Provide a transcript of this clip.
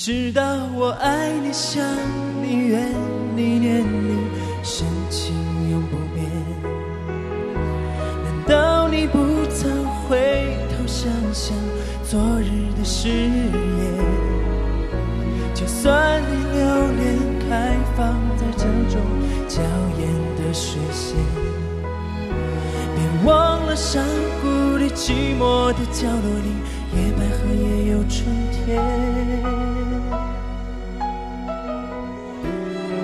知道我爱你、想你、怨你、念你，深情永不变。难道你不曾回头想想昨日的誓言？就算你留恋开放在这种娇艳的水仙，别忘了山谷里寂寞的角落里，野百合也有春天。